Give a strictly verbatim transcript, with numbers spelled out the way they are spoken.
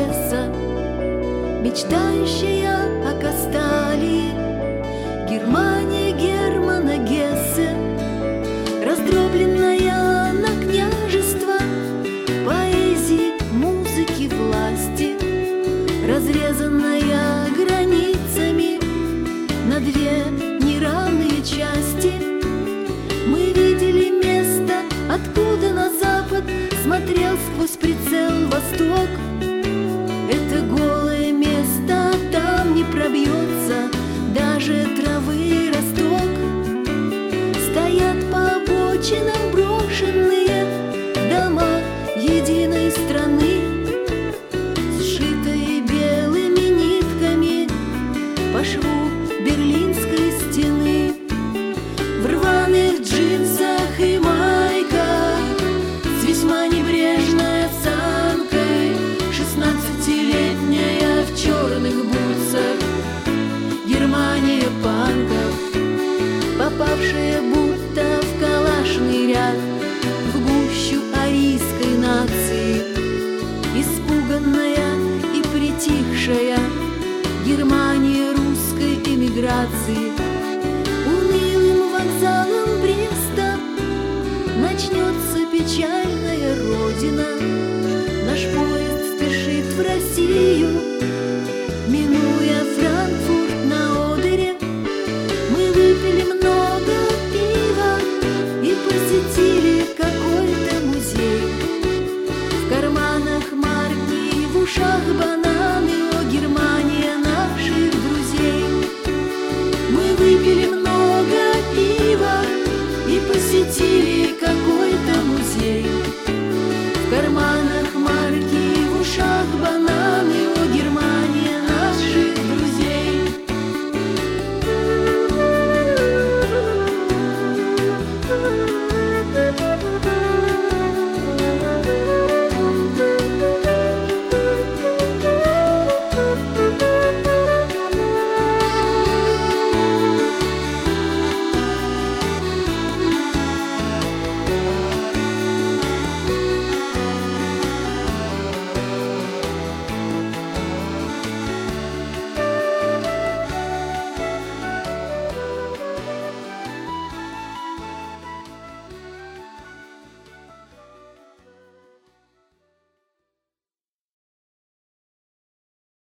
Одесса, мечтающая о Касталии, Германия Германа Гессе, раздробленная на княжества поэзии, музыки, власти, разрезанная границами на две неравные части. Мы видели место, откуда на запад смотрел сквозь прицел восток. Это голое место, там не пробьется даже травы росток. Стоят по обочинам брошенные дома единой страны, сшитые белыми нитками по шву Берлинской стены. В рваных джинсах и майках, с весьма небрежной осанкой, шестнадцатилетняя в черных бутсах, Германия панков, попавшая будто в калашный ряд в гущу арийской нации, испуганная и притихшая Германия русской эмиграции. Унылым вокзалом Бреста начнется печальная родина. Наш поезд спешит в Россию, минуя Франкфурт на Одере. Мы выпили много пива и посетили какой-то музей. В карманах марки и в ушах бананы, о, Германия наших друзей. Мы выпили много пива и посетили